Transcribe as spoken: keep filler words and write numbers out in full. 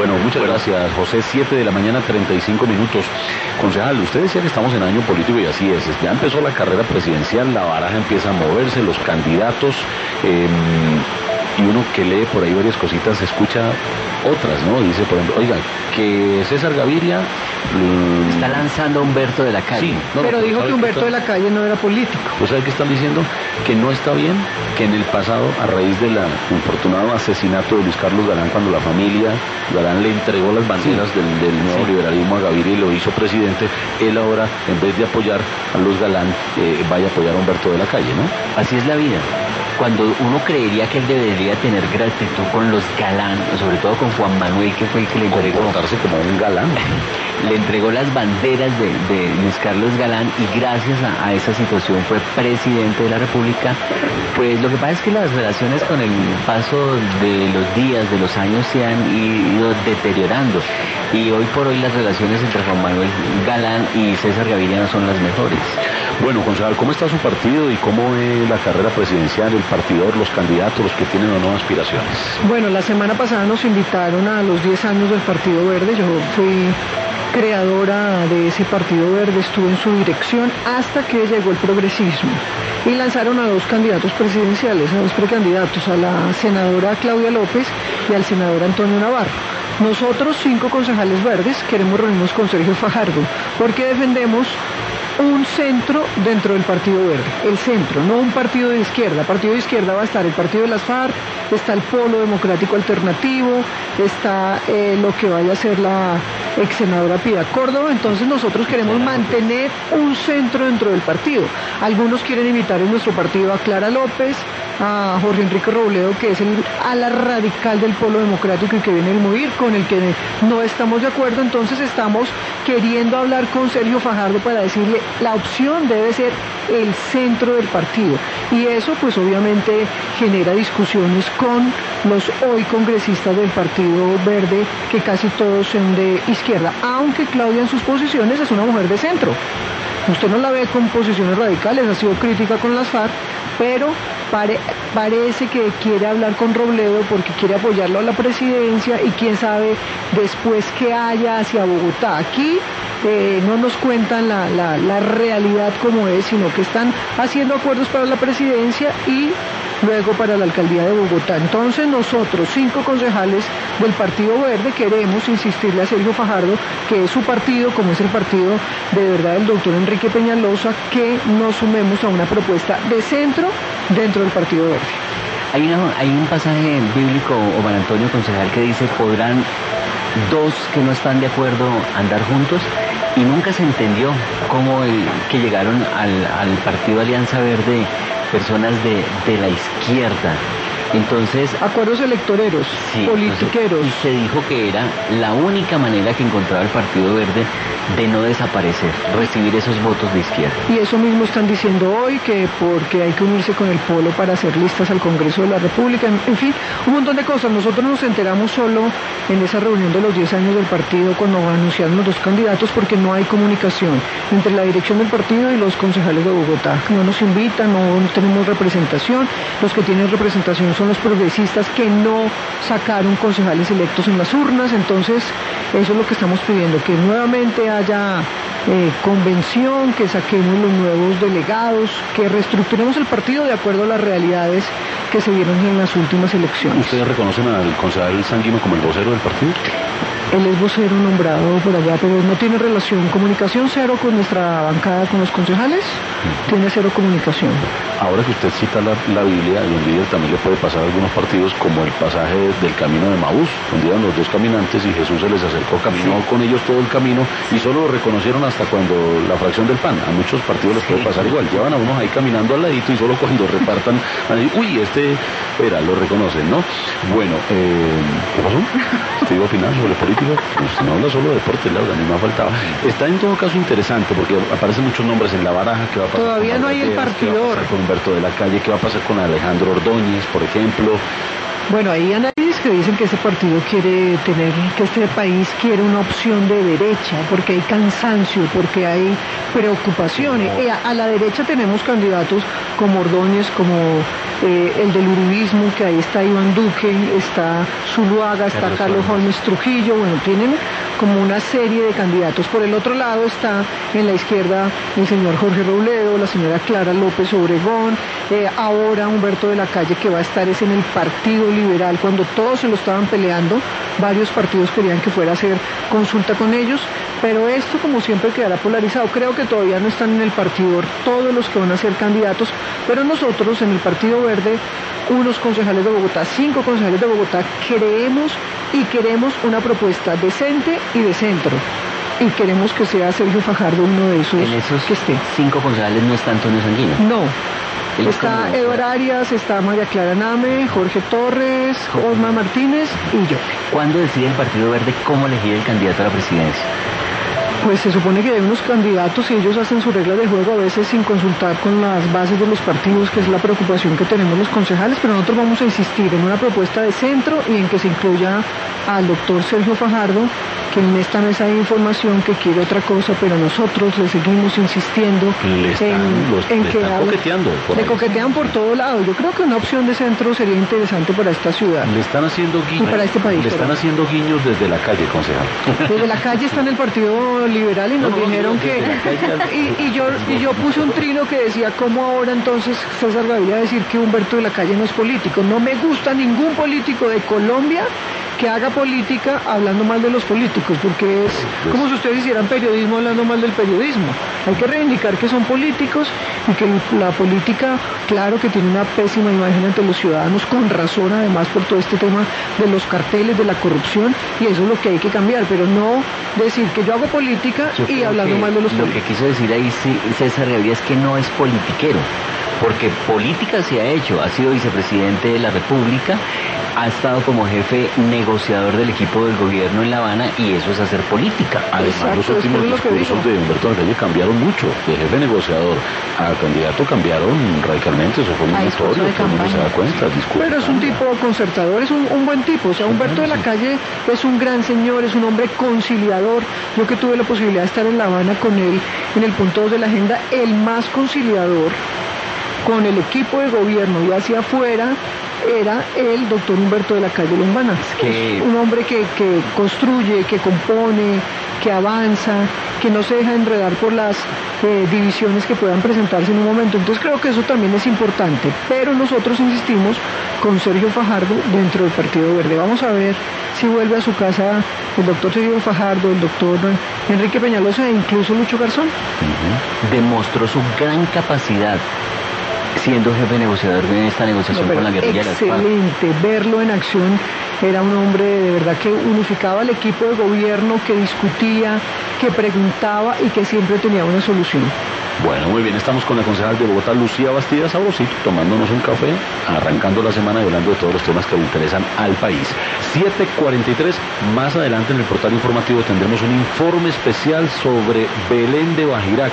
Bueno, muchas bueno. gracias, José. siete de la mañana, treinta y cinco minutos. Concejal, usted decía que estamos en año político y así es. Ya empezó la carrera presidencial, la baraja empieza a moverse, los candidatos, eh, y uno que lee por ahí varias cositas, escucha otras, ¿no? Dice, por ejemplo, oiga, que César Gaviria... Mmm... está lanzando a Humberto de la Calle. Sí, no, pero no, dijo que Humberto está... de la Calle no era político. ¿Pues sabe qué están diciendo? Que no está bien, que en el pasado, a raíz del infortunado asesinato de Luis Carlos Galán, cuando la familia Galán le entregó las banderas sí. del, del nuevo sí. liberalismo a Gaviria y lo hizo presidente, él ahora, en vez de apoyar a los Galán, eh, vaya a apoyar a Humberto de la Calle, ¿no? Así es la vida. Cuando uno creería que él debería tener gratitud con los Galán, sobre todo con Juan Manuel, que fue el que le entregó... comportarse como un galán. Le entregó las banderas de, de Luis Carlos Galán y gracias a, a esa situación fue presidente de la República. Pues lo que pasa es que las relaciones con el paso de los días, de los años, se han ido deteriorando. Y hoy por hoy las relaciones entre Juan Manuel Galán y César Gaviria no son las mejores. Bueno, concejal, ¿cómo está su partido y cómo es la carrera presidencial, el partidor, los candidatos, los que tienen o no aspiraciones? Bueno, la semana pasada nos invitaron a los diez años del Partido Verde. Yo fui creadora de ese Partido Verde, estuve en su dirección hasta que llegó el progresismo y lanzaron a dos candidatos presidenciales, a dos precandidatos, a la senadora Claudia López y al senador Antonio Navarro. Nosotros, cinco concejales verdes, queremos reunirnos con Sergio Fajardo porque defendemos un centro dentro del Partido Verde, el centro, no un partido de izquierda. Partido de izquierda va a estar el partido de las FARC, está el Polo Democrático Alternativo, está eh, lo que vaya a ser la ex senadora Piedad Córdoba. Entonces nosotros queremos mantener un centro dentro del partido. Algunos quieren invitar en nuestro partido a Clara López, a Jorge Enrique Robledo, que es el ala radical del Polo Democrático y que viene el MOVIR, con el que no estamos de acuerdo. Entonces estamos queriendo hablar con Sergio Fajardo para decirle la opción debe ser el centro del partido, y eso pues obviamente genera discusiones con los hoy congresistas del Partido Verde, que casi todos son de izquierda, aunque Claudia en sus posiciones es una mujer de centro. Usted no la ve con posiciones radicales, ha sido crítica con las FARC, pero pare, parece que quiere hablar con Robledo porque quiere apoyarlo a la presidencia y quién sabe después qué haya hacia Bogotá. Aquí eh, no nos cuentan la, la, la realidad como es, sino que están haciendo acuerdos para la presidencia y luego para la alcaldía de Bogotá. Entonces nosotros, cinco concejales del Partido Verde, queremos insistirle a Sergio Fajardo, que es su partido, como es el partido de verdad del doctor Enrique Peñalosa, que nos sumemos a una propuesta de centro dentro del Partido Verde. Hay, una, hay un pasaje bíblico, Omar Antonio, concejal, que dice: ¿podrán dos que no están de acuerdo andar juntos? Y nunca se entendió cómo el, que llegaron al, al Partido Alianza Verde personas de, de la izquierda. Entonces, acuerdos electoreros, sí, politiqueros. Y se dijo que era la única manera que encontraba el Partido Verde de no desaparecer, recibir esos votos de izquierda. Y eso mismo están diciendo hoy, que porque hay que unirse con el Polo para hacer listas al Congreso de la República, en, en fin, un montón de cosas. Nosotros nos enteramos solo en esa reunión de los diez años del partido, cuando anunciaron los dos candidatos, porque no hay comunicación entre la dirección del partido y los concejales de Bogotá. No nos invitan, no tenemos representación. Los que tienen representación son los progresistas, que no sacaron concejales electos en las urnas. Entonces eso es lo que estamos pidiendo, que nuevamente haya eh, convención, que saquemos los nuevos delegados, que reestructuremos el partido de acuerdo a las realidades que se vieron en las últimas elecciones. ¿Ustedes reconocen al concejal Sanguino como el vocero del partido? Él es vocero nombrado por allá, pero no tiene relación, comunicación cero con nuestra bancada, con los concejales, tiene cero comunicación. Ahora que usted cita la, la Biblia, y en Biblia también le puede pasar a algunos partidos, como el pasaje del camino de Maús, donde iban los dos caminantes y Jesús se les acercó, caminó sí. con ellos todo el camino y solo lo reconocieron hasta cuando la fracción del pan. A muchos partidos les puede pasar igual, llevan a unos ahí caminando al ladito y solo cuando repartan, ahí, uy, este era, lo reconocen, ¿no? Bueno, eh, ¿qué pasó? ¿Te iba a opinar sobre política? Pues no habla solo de deporte, Laura, ni me ha faltado. Está en todo caso interesante porque aparecen muchos nombres en la baraja. ¿Qué va a pasar? Todavía no hay el partidor. ¿Qué va a pasar con Humberto de la Calle? ¿Qué va a pasar con Alejandro Ordóñez, por ejemplo? Bueno, hay análisis que dicen que este partido quiere tener, que este país quiere una opción de derecha, porque hay cansancio, porque hay preocupaciones. Y a, a la derecha tenemos candidatos como Ordóñez, como eh, el del uribismo, que ahí está Iván Duque, está Zuluaga, está Carlos, Carlos Holmes Trujillo, bueno, tienen como una serie de candidatos. Por el otro lado está en la izquierda el señor Jorge Robledo, la señora Clara López Obregón, eh, ahora Humberto de la Calle, que va a estar es en el Partido Liberal. Cuando todos se lo estaban peleando, varios partidos querían que fuera a hacer consulta con ellos, pero esto como siempre quedará polarizado. Creo que todavía no están en el partido todos los que van a ser candidatos, pero nosotros en el Partido Verde, unos concejales de Bogotá, cinco concejales de Bogotá, creemos y queremos una propuesta decente y de centro. Y queremos que sea Sergio Fajardo uno de esos, en esos que esté. Cinco concejales no está Antonio Sanguino. No. Está Eduard Arias, está María Clara Name, Jorge Torres, Osma Martínez y yo. ¿Cuándo decide el Partido Verde cómo elegir el candidato a la presidencia? Pues se supone que hay unos candidatos y ellos hacen sus reglas de juego a veces sin consultar con las bases de los partidos, que es la preocupación que tenemos los concejales, pero nosotros vamos a insistir en una propuesta de centro y en que se incluya al doctor Sergio Fajardo, que en esta mesa hay información que quiere otra cosa, pero nosotros le seguimos insistiendo le están, en, los, en le que están coqueteando. Le ahí. coquetean por todo lado. Yo creo que una opción de centro sería interesante para esta ciudad. Le están haciendo guiños. Y para este país. Le están pero. haciendo guiños desde la calle, concejal. Desde la calle está en el Partido Liberal y nos no, dijeron no, que... Y, y, yo, y yo puse un trino que decía, ¿cómo ahora entonces César Gaviria decir que Humberto de la Calle no es político? No me gusta ningún político de Colombia que haga política hablando mal de los políticos, porque es como si ustedes hicieran periodismo hablando mal del periodismo. Hay que reivindicar que son políticos y que la política, claro que tiene una pésima imagen ante los ciudadanos, con razón además por todo este tema de los carteles, de la corrupción, y eso es lo que hay que cambiar, pero no decir que yo hago política yo y hablando mal de los políticos. Lo que quiso decir ahí César Gaviria es que no es politiquero, porque política se ha hecho, ha sido vicepresidente de la República, ha estado como jefe negociador del equipo del gobierno en La Habana, y eso es hacer política. Además, exacto, los últimos discursos de Humberto de la Calle cambiaron mucho. De jefe negociador a candidato cambiaron radicalmente. Eso fue muy notorio, todo el mundo se da cuenta. Pero es un tipo concertador, es un, un buen tipo. O sea, Humberto de la Calle es un gran señor, es un hombre conciliador. Yo que tuve la posibilidad de estar en La Habana con él en el punto dos de la agenda, el más conciliador con el equipo de gobierno y hacia afuera era el doctor Humberto de la Calle Lombana. Que... un hombre que, que construye, que compone, que avanza, que no se deja enredar por las eh, divisiones que puedan presentarse en un momento. Entonces creo que eso también es importante, pero nosotros insistimos con Sergio Fajardo dentro del Partido Verde. Vamos a ver si vuelve a su casa el doctor Sergio Fajardo, el doctor Enrique Peñalosa e incluso Lucho Garzón. Uh-huh. Demostró su gran capacidad siendo jefe negociador en esta negociación no, con la guerrilla. Excelente, verlo en acción. Era un hombre de verdad que unificaba al equipo de gobierno, que discutía, que preguntaba y que siempre tenía una solución. Bueno, muy bien, estamos con la concejal de Bogotá, Lucía Bastida Sabrosito, tomándonos un café, arrancando la semana y hablando de todos los temas que le interesan al país. siete cuarenta y tres, más adelante en el portal informativo tendremos un informe especial sobre Belén de Bajirá.